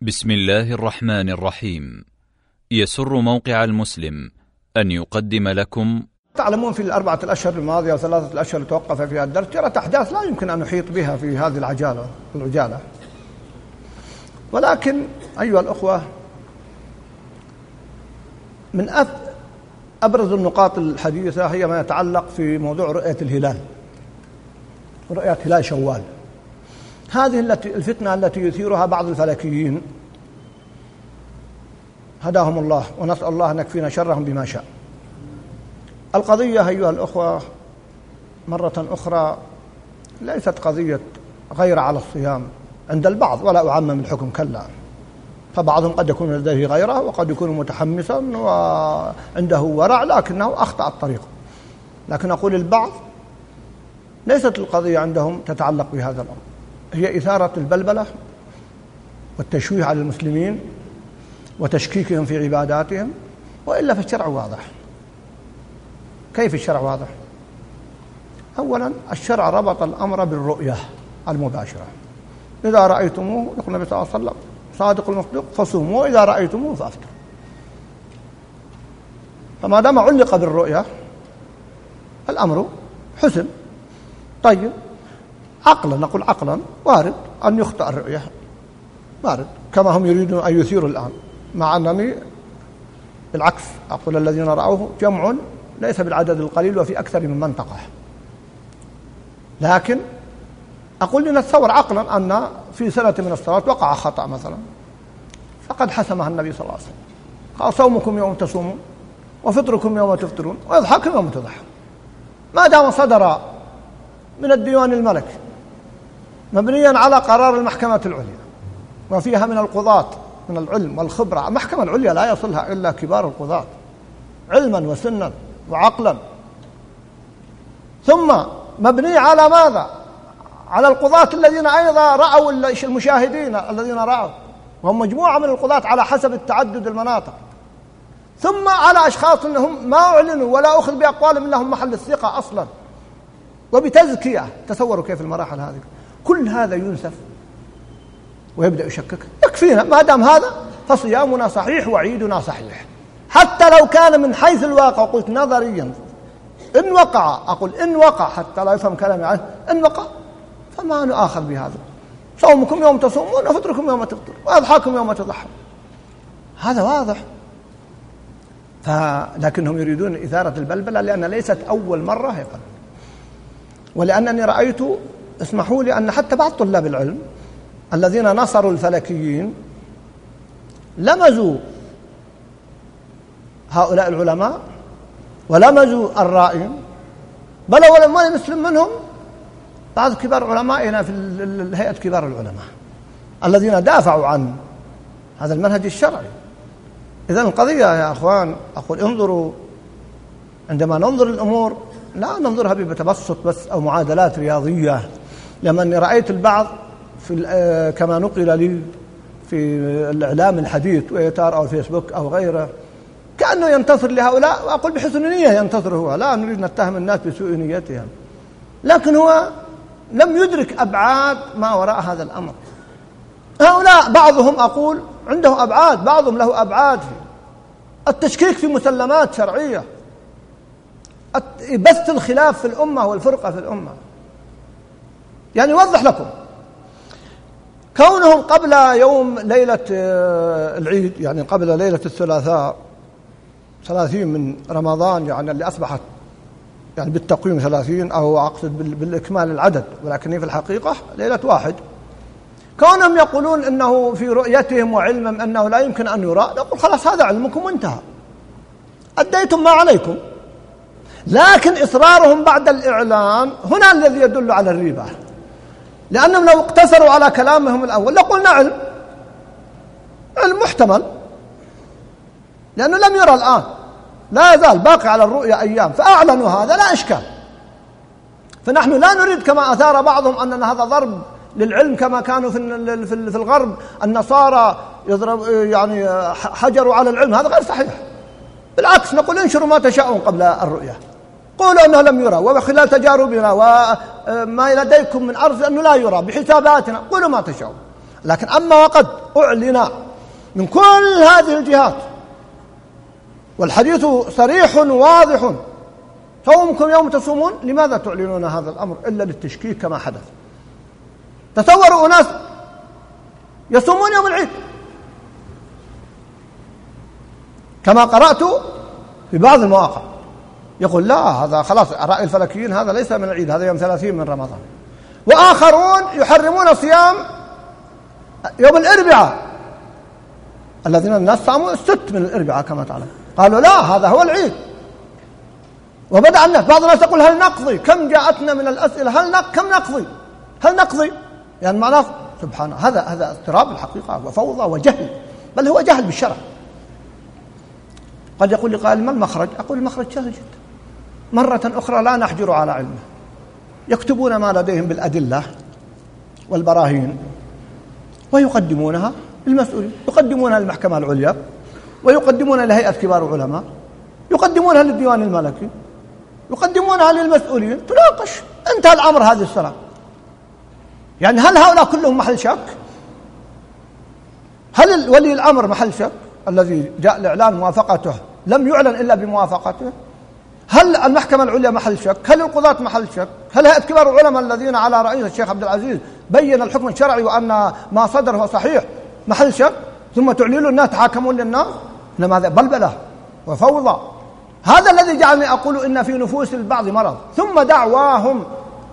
بسم الله الرحمن الرحيم. يسر موقع المسلم أن يقدم لكم. تعلمون في الأربعة الأشهر الماضية وثلاثة الأشهر توقف فيها الدرس جرت أحداث لا يمكن أن نحيط بها في هذه العجالة. ولكن أيها الأخوة، من أبرز النقاط الحديثة هي ما يتعلق في موضوع رؤية الهلال، رؤية هلال شوال. هذه الفتنة التي يثيرها بعض الفلكيين هداهم الله، ونسأل الله أن يكفينا شرهم بما شاء. القضية أيها الأخوة مرة أخرى ليست قضية غير على الصيام عند البعض، ولا أعمم الحكم، كلا، فبعضهم قد يكون لديه غيره وقد يكون متحمسا وعنده ورع لكنه أخطأ الطريق. لكن أقول البعض ليست القضية عندهم تتعلق بهذا الأمر، هي إثارة البلبلة والتشويه على المسلمين وتشكيكهم في عباداتهم، وإلا فالشرع واضح. كيف الشرع واضح؟ أولا الشرع ربط الأمر بالرؤية المباشرة. إذا رأيتموه، يقول النبي صلى الله عليه وسلم صادق المصدوق، فصوموا، وإذا رأيتموه فأفطروا. فما دام علق بالرؤية الأمر حسن. طيب، عقلا، نقول عقلا وارد أن يخطئ الرؤية، وارد، كما هم يريدون أن يثيروا الآن، مع أنني بالعكس أقول الذين رأوه جمع ليس بالعدد القليل وفي أكثر من منطقة. لكن أقول لنتصور عقلا أن في سنة من الصلاة وقع خطأ مثلا، فقد حسمها النبي صلى الله عليه وسلم، قال صومكم يوم تصومون وفطركم يوم تفطرون وإضحاكم يوم تضحون. ما دام صدر من الديوان الملكي مبنيا على قرار المحكمة العليا وفيها من القضاة من العلم والخبرة، المحكمة العليا لا يصلها إلا كبار القضاة علما وسنا وعقلا، ثم مبني على ماذا؟ على القضاة الذين أيضا رأوا المشاهدين الذين رأوا، وهم مجموعة من القضاة على حسب التعدد المناطق، ثم على أشخاص أنهم ما أعلنوا ولا أخذ بأقوالهم إنهم محل الثقة أصلا، وبتزكية. تصوروا كيف المراحل هذه، كل هذا ينسف ويبدأ يشكك. يكفينا ما دام هذا فصيامنا صحيح وعيدنا صحيح، حتى لو كان من حيث الواقع، قلت نظريا إن وقع، أقول إن وقع حتى لا يفهم كلامي عنه، إن وقع فما نؤاخذ بهذا. صومكم يوم تصومون وفطركم يوم تفطرون وأضحاكم يوم تضحون، هذا واضح. لكنهم يريدون إثارة البلبلة لأن ليست أول مرة يقل، ولأنني رأيت، اسمحوا لي، أن حتى بعض طلاب العلم الذين نصروا الفلكيين لمزوا هؤلاء العلماء ولمزوا الرائين، بل ولم يسلم منهم بعض كبار علمائنا في هيئة كبار العلماء الذين دافعوا عن هذا المنهج الشرعي. إذن القضية يا أخوان، أقول انظروا، عندما ننظر الأمور لا ننظرها بتبسط بس أو معادلات رياضية، لأنني رأيت البعض كما نقل لي في الإعلام الحديث تويتر أو فيسبوك أو غيره، كأنه ينتصر لهؤلاء، وأقول بحسن نية ينتصر هو، لا نريد نتهم الناس بسوء نيتهم، لكن هو لم يدرك أبعاد ما وراء هذا الأمر. هؤلاء بعضهم أقول عنده أبعاد، بعضهم له أبعاد في التشكيك في مسلمات شرعية، بث الخلاف في الأمة والفرقة في الأمة. يعني أوضح لكم، كونهم قبل يوم ليلة العيد، يعني قبل ليلة الثلاثاء 30 من رمضان، يعني اللي أصبحت يعني بالتقويم 30، أو أقصد بالإكمال العدد، ولكن في الحقيقة ليلة 1، كونهم يقولون إنه في رؤيتهم وعلمهم أنه لا يمكن أن يرى، نقول خلاص هذا علمكم وانتهى، أديتم ما عليكم. لكن إصرارهم بعد الإعلان هنا الذي يدل على الريبة، لأنهم لو اقتصروا على كلامهم الأول لقلنا علم محتمل، لأنه لم يرى الآن، لا يزال باقي على الرؤيا أيام، فأعلنوا هذا لا إشكال. فنحن لا نريد كما أثار بعضهم أن هذا ضرب للعلم، كما كانوا في الغرب النصارى يضرب يعني حجروا على العلم، هذا غير صحيح. بالعكس نقول انشروا ما تشاءون قبل الرؤيا، قولوا أنه لم يرى، وخلال تجاربنا وما لديكم من أرض أنه لا يرى بحساباتنا، قولوا ما تشاءون. لكن أما وقد أعلن من كل هذه الجهات والحديث صريح واضح: صومكم يوم تصومون، لماذا تعلنون هذا الأمر إلا للتشكيك كما حدث؟ تصوروا أناس يصومون يوم العيد، كما قرأت في بعض المواقع يقول لا هذا خلاص رأي الفلكيين هذا ليس من العيد، هذا يوم 30 من رمضان. وآخرون يحرمون صيام يوم الأربعاء، الذين الناس صاموا 6 من الأربعاء كما تعلم، قالوا لا هذا هو العيد. وبدأ الناس بعض الناس يقول هل نقضي؟ كم جاءتنا من الأسئلة كم نقضي؟ هل نقضي؟ يعني معناه سبحان الله هذا اضطراب الحقيقة وفوضى وجهل، بل هو جهل بالشرع. قد يقول لي قائل ما المخرج؟ أقول المخرج سهل جدا، مرة أخرى لا نحجر على علمه، يكتبون ما لديهم بالأدلة والبراهين ويقدمونها للمسؤولين، يقدمونها للمحكمة العليا، ويقدمونها لهيئة كبار العلماء، يقدمونها للديوان الملكي، يقدمونها للمسؤولين، تناقش، انتهى الأمر هذه السلام. يعني هل هؤلاء كلهم محل شك؟ هل ولي الأمر محل شك الذي جاء الإعلان موافقته لم يعلن إلا بموافقته؟ هل المحكمة العليا محل شك؟ هل القضاة محل شك؟ هل هيئة كبار العلماء الذين على رئيس الشيخ عبد العزيز بين الحكم الشرعي وأن ما صدر هو صحيح محل شك؟ ثم تعلنون الناس تحاكمون للناس؟ إنما هذا بلبلة وفوضى. هذا الذي جعلني أقول إن في نفوس البعض مرض. ثم دعواهم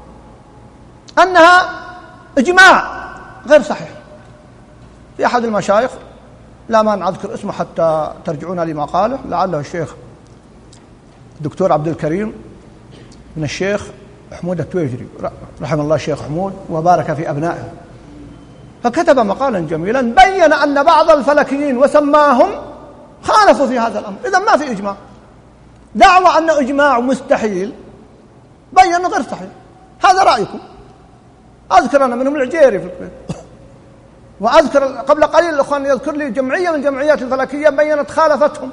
أنها إجماع غير صحيح. في أحد المشايخ لا مانع أذكر اسمه حتى ترجعون لما قاله، لعله الشيخ الدكتور عبد الكريم من الشيخ حمود التويجري رحمه الله الشيخ حمود وبارك في أبنائه، فكتب مقالا جميلا بين أن بعض الفلكيين وسماهم خالفوا في هذا الأمر. إذا ما في إجماع، دعوى أن إجماع مستحيل بيّنوا غير صحيح. هذا رأيكم. أذكر أنا منهم العجيري في الكويت، وأذكر قبل قليل الأخوان يذكر لي جمعية من جمعيات الفلكية بيّنت خالفتهم.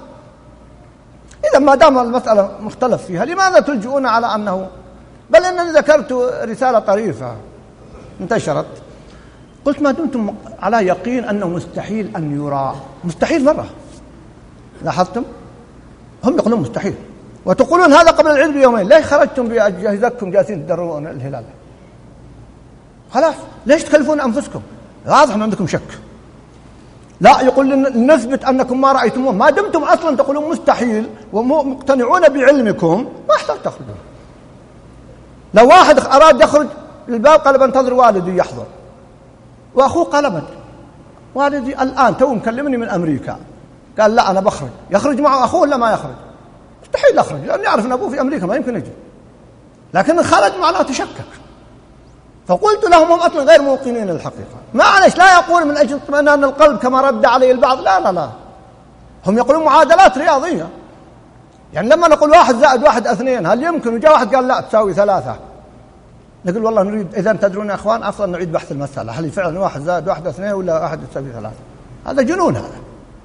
إذا ما دام المسألة مختلف فيها لماذا تلجؤون على أنه؟ بل إنني ذكرت رسالة طريفة انتشرت، قلت ما دمتم على يقين أنه مستحيل أن يرى، مستحيل مرة، لاحظتم؟ هم يقولون مستحيل وتقولون هذا قبل العيد بيومين، ليش خرجتم بأجهزتكم جالسين تدرون الهلال؟ خلاص ليش تكلفون أنفسكم؟ واضح أن عندكم شك. لا يقول نثبت أنكم ما رأيتموه، ما دمتم أصلا تقولون مستحيل ومقتنعون بعلمكم ما احتاج تخرجون. لو واحد أراد يخرج للباب قال بنتظر والدي يحضر، وأخوه قال والدي الآن تو مكلمني من أمريكا، قال لا أنا بخرج، يخرج معه أخوه ولا ما يخرج؟ مستحيل يخرج لأنه يعرف أن أبوه في أمريكا ما يمكن يجي، لكن خرج معناه تشكك. فقلت لهم هم أصلا غير موقنين الحقيقة، معلش لا يقول من أجل اطمئنان القلب كما رد عليه البعض، لا هم يقولون معادلات رياضية. يعني لما نقول 1 زائد 1 2 هل يمكن؟ وجاء واحد قال لا تساوي 3، نقول والله نريد إذا تدرون يا أخوان أفضل نعيد بحث المسألة، هل فعلا 1 زائد 1 2 ولا 1 تساوي 3؟ هذا جنون، هذا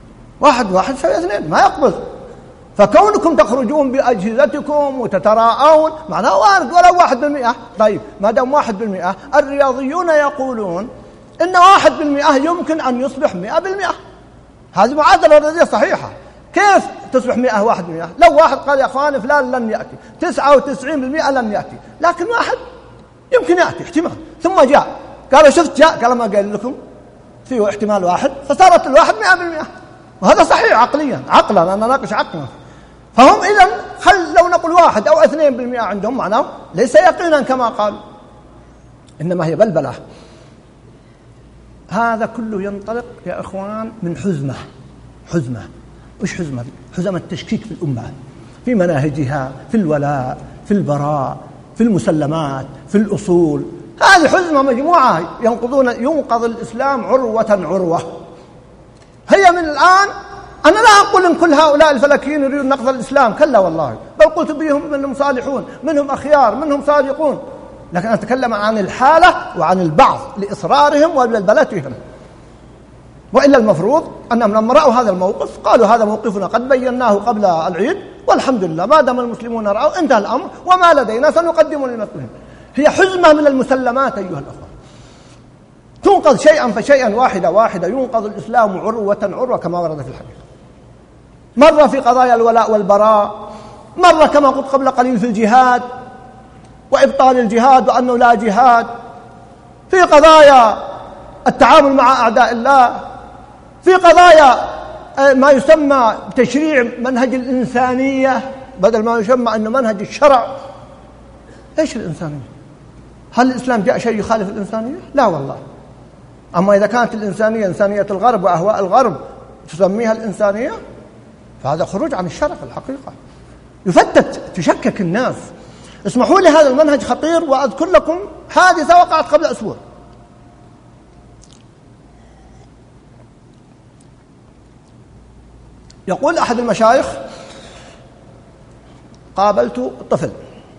1 تساوي 2 ما يقبل. فكونكم تخرجون بأجهزتكم وتتراءون معناه وارد ولو 1%. طيب ما دام 1%، الرياضيون يقولون إن 1% يمكن أن يصبح 100%. هذه معادلة رياضية صحيحة. كيف تصبح 100%؟ لو واحد قال يا أخوان فلان لن يأتي، 99% لن يأتي، لكن واحد يمكن يأتي احتمال. ثم جاء قالوا شفت جاء، قال ما قال لكم فيه احتمال 1، فصارت الواحد 100%. وهذا صحيح عقلا أنا ناقش عقلا. فهم إذن لو نقول 1 أو 2% عندهم معناه ليس يقينا كما قال، إنما هي بلبلة. هذا كله ينطلق يا إخوان من حزمة. وش حزمة؟ حزمة التشكيك في الأمة، في مناهجها، في الولاء، في البراء، في المسلمات، في الأصول. هذه حزمة مجموعة ينقض الإسلام عروة. هي من الآن. أنا لا أقول إن كل هؤلاء الفلكيين يريدون نقض الإسلام، كلا والله، بل قلت بهم منهم صالحون، منهم أخيار، منهم صادقون، لكن أتكلم عن الحالة وعن البعض لإصرارهم وبلبلتهم. وإلا المفروض أنهم لما رأوا هذا الموقف قالوا هذا موقفنا قد بيناه قبل العيد، والحمد لله ما دام المسلمون رأوا انتهى الأمر، وما لدينا سنقدم للمسلمين. هي حزمة من المسلمات أيها الأخوة. تنقض شيئا فشيئا، واحدة واحدة، ينقض الإسلام عروة عروة كما ورد في الحديث. مرة في قضايا الولاء والبراء، مرة كما قلت قبل قليل في الجهاد وإبطال الجهاد وأنه لا جهاد، في قضايا التعامل مع أعداء الله، في قضايا ما يسمى تشريع منهج الإنسانية بدل ما يسمى أنه منهج الشرع. إيش الإنسانية؟ هل الإسلام جاء شيء يخالف الإنسانية؟ لا والله. أما إذا كانت الإنسانية إنسانية الغرب وأهواء الغرب تسميها الإنسانية، فهذا خروج عن الشرع في الحقيقة، يفتت، تشكك الناس. اسمحوا لي، هذا المنهج خطير. وأذكر لكم حادثة وقعت قبل أسبوع. يقول أحد المشايخ: قابلت طفل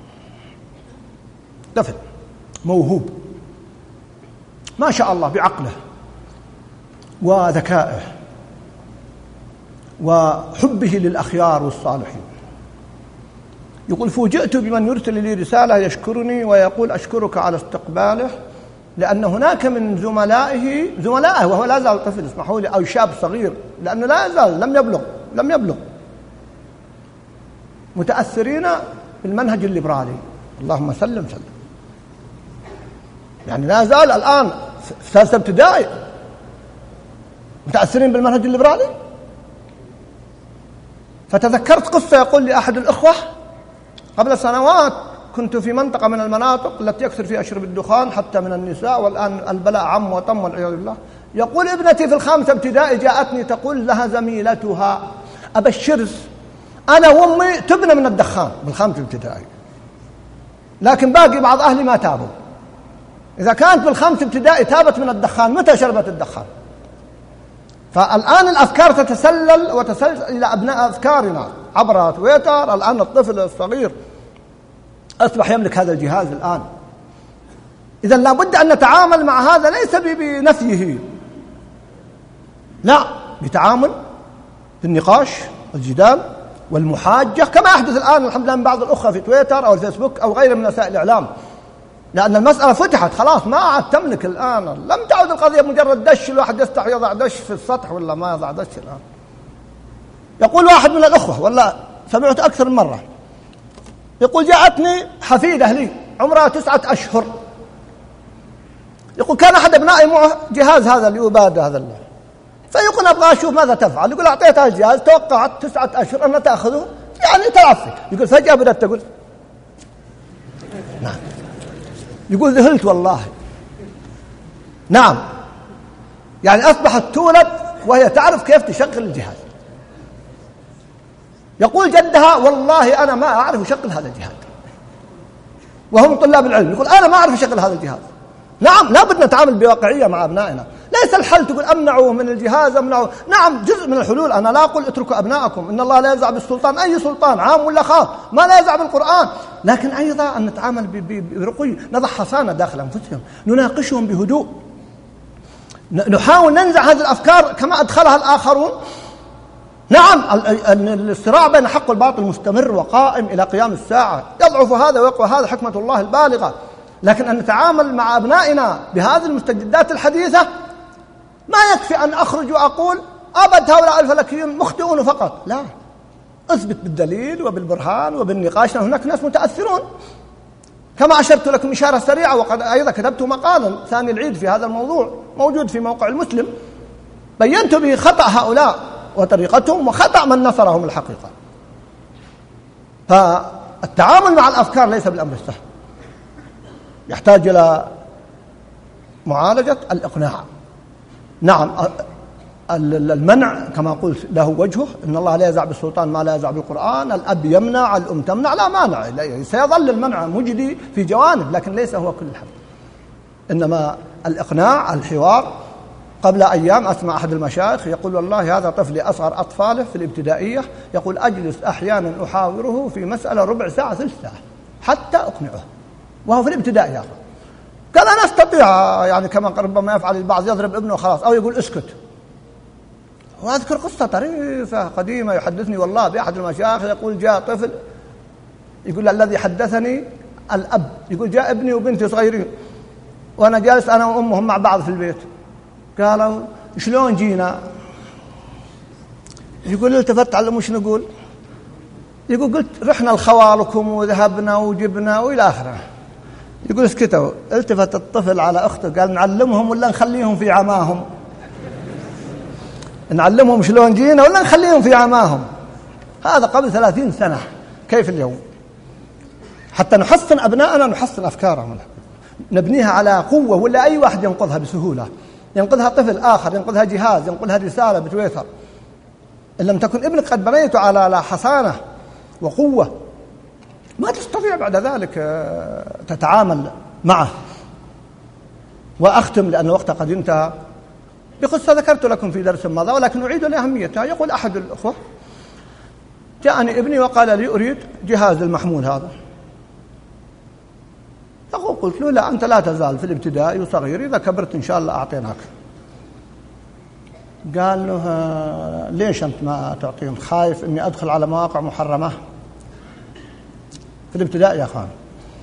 موهوب ما شاء الله بعقله وذكائه وحبه للأخيار والصالحين. يقول: فوجئت بمن يرسل لي رسالة يشكرني ويقول: أشكرك على استقباله، لأن هناك من زملائه وهو لا زال طفل، اسمحوا لي، أو شاب صغير، لأنه لا يزال لم يبلغ، متأثرين بالمنهج الليبرالي. اللهم سلم. يعني لا زال الآن في ثالثة ابتدائي متأثرين بالمنهج الليبرالي. فتذكرت قصة يقول لي أحد الأخوة: قبل سنوات كنت في منطقة من المناطق التي يكثر فيها شرب الدخان حتى من النساء، والآن البلاء عم وطم والعياذ بالله. يقول: ابنتي في الخامسة ابتدائي جاءتني تقول لها زميلتها: أبشرس، أنا وأمي تبنى من الدخان بالخامسة ابتدائي، لكن باقي بعض أهلي ما تابوا. إذا كانت بالخامسة ابتدائي تابت من الدخان، متى شربت الدخان؟ فالآن الأفكار تتسلل وتسلسل إلى أبناء أفكارنا عبر تويتر. الآن الطفل الصغير أصبح يملك هذا الجهاز الآن. إذا لابد أن نتعامل مع هذا ليس بنفيه، لا، بتعامل، بالنقاش والجدال والمحاجة، كما يحدث الآن الحمد لله من بعض الأخوة في تويتر أو الفيسبوك أو غيره من وسائل الإعلام، لأن المسألة فتحت خلاص، ما عاد تملك الآن. لم تعد القضية مجرد دش، الواحد يستحي يضع دش في السطح ولا ما يضع دش الآن. يقول واحد من الأخوة، والله سمعت أكثر من مرة، يقول: جاءتني حفيدة لي عمرها 9 أشهر، يقول: كان أحد أبنائي معه جهاز هذا اللي يبادى هذا الله، فيقول: أبغى أشوف ماذا تفعل. يقول: أعطيتها الجهاز، توقعت 9 أشهر أن تأخذه، يعني تلعب. يقول: فجأة بدأت تقول نعم. يقول: ذهلت والله. نعم، يعني أصبحت تولد وهي تعرف كيف تشغل الجهاز. يقول جدها: والله أنا ما أعرف أشغل هذا الجهاز، وهم طلاب العلم. يقول: أنا ما أعرف أشغل هذا الجهاز. نعم، لابد نتعامل بواقعية مع أبنائنا. ليس الحل تقول أمنعوا من الجهاز، أمنعوا. نعم، جزء من الحلول. أنا لا أقول اتركوا أبنائكم، إن الله لا يزع بالسلطان، أي سلطان عام ولا خاص، ما لا يزع بالقرآن. لكن أيضا أن نتعامل برقي، نضع حصانة داخل أنفسهم، نناقشهم بهدوء، نحاول ننزع هذه الأفكار كما أدخلها الآخرون. نعم، الصراع بين الحق والباطل مستمر وقائم إلى قيام الساعة، يضعف هذا ويقوى هذا، حكمة الله البالغة. لكن أن نتعامل مع أبنائنا بهذه المستجدات الحديثة، ما يكفي أن أخرج وأقول أبد هؤلاء الفلكيون مخطئون فقط، لا، أثبت بالدليل وبالبرهان وبالنقاش. هناك ناس متأثرون، كما أشرت لكم إشارة سريعة، وقد أيضا كتبت مقالا ثاني العيد في هذا الموضوع، موجود في موقع المسلم، بينت به خطأ هؤلاء وطريقتهم وخطأ من نصرهم الحقيقة. فالتعامل مع الأفكار ليس بالأمر السهل، يحتاج إلى معالجة الإقناع. نعم، المنع كما قلت له وجهه، إن الله لا يزع بالسلطان ما لا يزع بالقرآن. الأب يمنع، الأم تمنع، لا مانع، سيظل المنع مجدي في جوانب، لكن ليس هو كل الحل. إنما الإقناع، الحوار. قبل أيام أسمع أحد المشايخ يقول: والله هذا طفلي أصغر أطفاله في الابتدائية، يقول: أجلس أحيانا أحاوره في مسألة ربع ساعة 3 ساعة حتى أقنعه، وهو في الابتدائي. يا أخي قال: أنا أستطيع، يعني كما ربما يفعل البعض، يضرب ابنه خلاص أو يقول اسكت. وأذكر قصة طريفة قديمة يحدثني والله بأحد المشايخ، يقول: جاء طفل، يقول: الذي حدثني الأب، يقول: جاء ابني وبنتي صغيرين، وأنا جالس أنا وأمهم مع بعض في البيت. قالوا شلون جينا؟ يقول التفت على وش نقول؟ يقول قلت رحنا لخوالكم وذهبنا وجبنا وإلى آخره. يقول اسكتوا. التفت الطفل على أخته قال نعلمهم ولا نخليهم في عماهم؟ نعلمهم شلون جينا ولا نخليهم في عماهم؟ هذا قبل 30 سنة. كيف اليوم؟ حتى نحصن أبناءنا نحصن أفكارهم، نبنيها على قوة، ولا أي واحد ينقذها بسهولة. ينقذها طفل آخر، ينقذها جهاز، ينقذها رسالة بتويتر. إن لم تكن ابنك قد بنيته على حصانة وقوة ما تستطيع بعد ذلك تتعامل معه. وأختم لأن الوقت قد انتهى بقصة ذكرت لكم في درس مضى ولكن أعيد لأهميتها. يقول أحد الأخوة جاءني ابني وقال لي أريد جهاز المحمول هذا. قلت له لا، أنت لا تزال في الابتدائي وصغير، إذا كبرت إن شاء الله أعطيناك. قال له ليش أنت ما تعطيهم؟ خايف إني أدخل على مواقع محرمة في الابتدائي يا أخوان.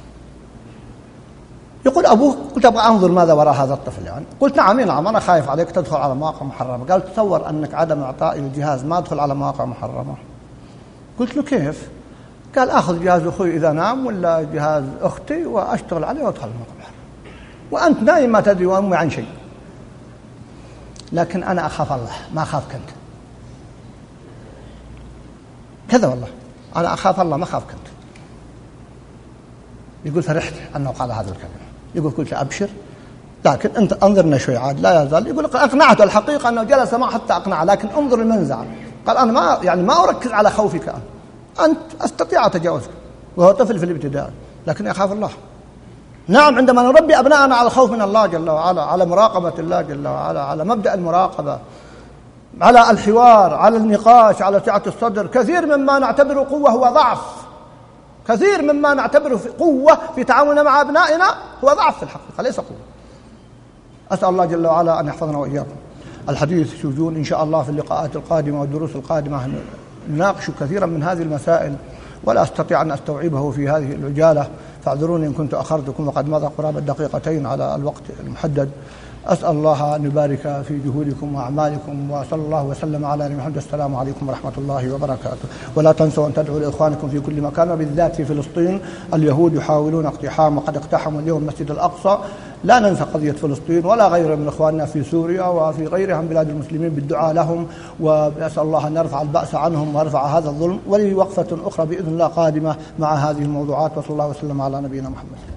يقول أبوه، قلت أبغى أنظر ماذا وراء هذا الطفل يعني. قلت نعم أنا خايف عليك تدخل على مواقع محرمة. قال تصور أنك عدم إعطائي الجهاز ما أدخل على مواقع محرمة. قلت له كيف؟ قال أخذ جهاز أخوي إذا نام ولا جهاز أختي وأشتغل عليه وأدخل المواقع محرمة، وأنت نايم ما تدري وأمي عن شيء. لكن أنا أخاف الله ما أخافك أنت. كذا والله، أنا أخاف الله ما أخافك أنت. يقول فرحت أنه قال هذا الكلام. يقول قلت أبشر، لكن أنت أنظرنا شوي عاد لا يزال. يقول أقنعته الحقيقة أنه جلس معه حتى أقنعه، لكن انظر المنزع. قال أنا ما أركز على خوفك أنت أستطيع أتجاوزك، وهو طفل في الابتدائي لكن يخاف الله. نعم، عندما نربي أبناءنا على الخوف من الله جل وعلا، على مراقبة الله جل وعلا، على مبدأ المراقبة، على الحوار، على النقاش، على سعة الصدر، كثير مما نعتبره قوة هو ضعف. كثير مما نعتبره قوة في تعاملنا مع أبنائنا هو ضعف في الحقيقة ليس قوة. أسأل الله جل وعلا أن يحفظنا وإياكم. الحديث شجون إن شاء الله في اللقاءات القادمة والدروس القادمة نناقش كثيرا من هذه المسائل، ولا أستطيع أن أستوعبه في هذه العجالة، فاعذروني إن كنت أخرتكم وقد مضى قرابة دقيقتين على الوقت المحدد. أسأل الله أن يبارك في جهودكم وأعمالكم، وصلى الله وسلم على نبينا محمد. السلام عليكم ورحمة الله وبركاته. ولا تنسوا أن تدعوا لإخوانكم في كل مكان، وبالذات في فلسطين. اليهود يحاولون اقتحام وقد اقتحموا اليوم المسجد الأقصى. لا ننسى قضية فلسطين ولا غير من إخواننا في سوريا وفي غيرها من بلاد المسلمين بالدعاء لهم، وأسأل الله أن يرفع البأس عنهم ويرفع هذا الظلم. ولي وقفة أخرى بإذن الله قادمة مع هذه الموضوعات. وصلى الله وسلم على نبينا محمد.